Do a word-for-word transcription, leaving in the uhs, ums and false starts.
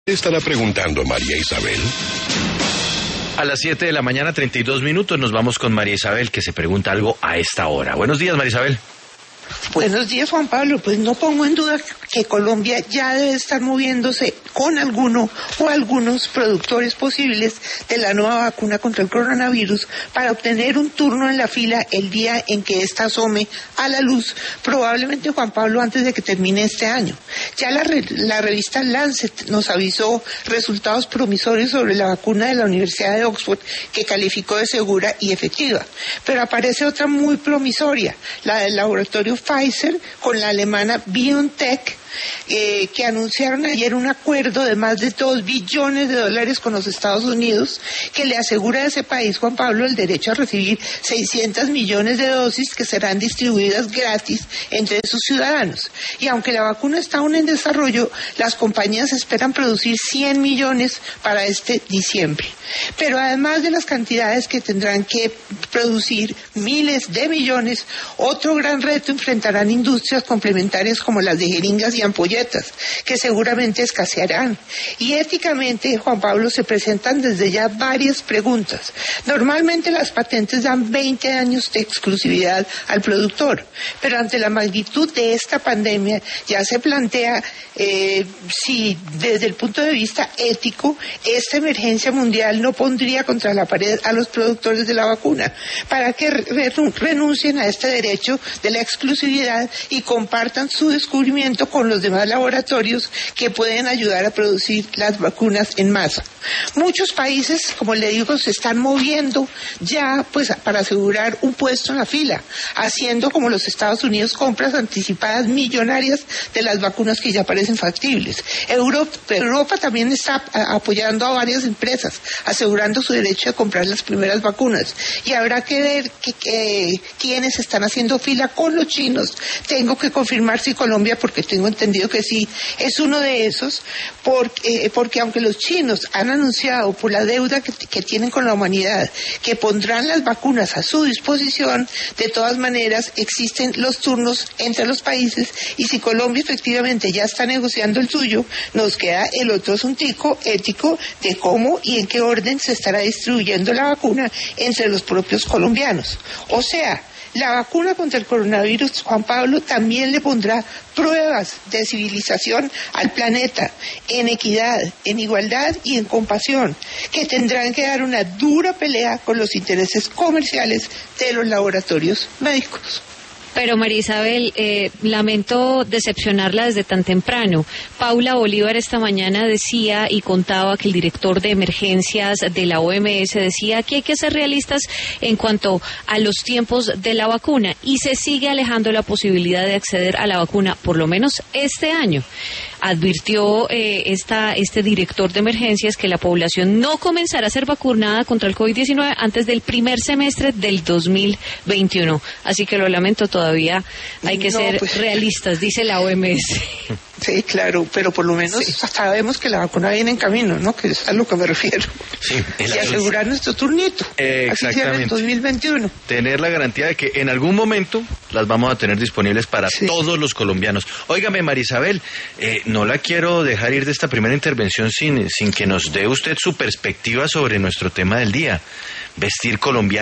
Estará preguntando María Isabel. A las siete de la mañana, treinta y dos minutos, nos vamos con María Isabel, que se pregunta algo a esta hora. Buenos días, María Isabel. Buenos días, Juan Pablo. Pues no pongo en duda que Colombia ya debe estar moviéndose con alguno o algunos productores posibles de la nueva vacuna contra el coronavirus para obtener un turno en la fila el día en que ésta asome a la luz, probablemente, Juan Pablo, antes de que termine este año. Ya la, re, la revista Lancet nos avisó resultados promisorios sobre la vacuna de la Universidad de Oxford, que calificó de segura y efectiva. Pero aparece otra muy promisoria, la del laboratorio Pfizer con la alemana BioNTech, eh, que anunciaron ayer un acuerdo de más de dos billones de dólares con los Estados Unidos, que le asegura a ese país, Juan Pablo, el derecho a recibir seiscientos millones de dosis que serán distribuidas gratis entre sus ciudadanos. Y aunque la vacuna está aún en desarrollo, las compañías esperan producir cien millones para este diciembre. Pero además de las cantidades que tendrán que producir, miles de millones, otro gran reto enfrentarán industrias complementarias como las de jeringas y ampolletas, que seguramente escasearán. Y éticamente, Juan Pablo, se presentan desde ya varias preguntas. Normalmente las patentes dan veinte años de exclusividad al productor, pero ante la magnitud de esta pandemia ya se plantea eh, si desde el punto de vista ético esta emergencia mundial no pondría contra la pared a los productores de la vacuna para que renuncien a este derecho de la exclusividad y compartan su descubrimiento con los demás laboratorios que pueden ayudar a producir las vacunas en masa. Muchos países, como le digo, se están moviendo ya pues para asegurar un puesto en la fila, haciendo como los Estados Unidos compras anticipadas millonarias de las vacunas que ya parecen factibles. Europa, Europa también está apoyando a varias empresas, asegurando su derecho de comprar las primeras vacunas. Y habrá que ver que, que, quiénes están haciendo fila con los chinos. Tengo que confirmar si Colombia, porque tengo entendido que sí, es uno de esos, porque, eh, porque aunque los chinos han anunciado por la deuda que, que tienen con la humanidad que pondrán las vacunas a su disposición, de todas maneras existen los turnos entre los países y si Colombia efectivamente ya está negociando el suyo, nos queda el otro asuntico ético de cómo y en qué orden se estará distribuyendo la vacuna entre los propios colombianos. O sea, la vacuna contra el coronavirus, Juan Pablo, también le pondrá pruebas de civilización al planeta, en equidad, en igualdad y en compasión, que tendrán que dar una dura pelea con los intereses comerciales de los laboratorios médicos. Pero María Isabel, eh, lamento decepcionarla desde tan temprano. Paula Bolívar esta mañana decía y contaba que el director de emergencias de la O M S decía que hay que ser realistas en cuanto a los tiempos de la vacuna y se sigue alejando la posibilidad de acceder a la vacuna, por lo menos este año. Advirtió eh, esta, este director de emergencias que la población no comenzará a ser vacunada contra el COVID diecinueve antes del primer semestre del dos mil veintiuno. Así que lo lamento, todavía hay que no, ser pues, realistas, dice la O M S. Sí, claro, pero por lo menos sí sabemos que la vacuna viene en camino, ¿no? Que es a lo que me refiero. Sí, y asegurar nuestro turnito. Eh, exactamente. Así en dos mil veintiuno. Tener la garantía de que en algún momento las vamos a tener disponibles para sí. todos los colombianos. Óigame, María Isabel, eh, no la quiero dejar ir de esta primera intervención sin, sin que nos dé usted su perspectiva sobre nuestro tema del día. Vestir colombiano.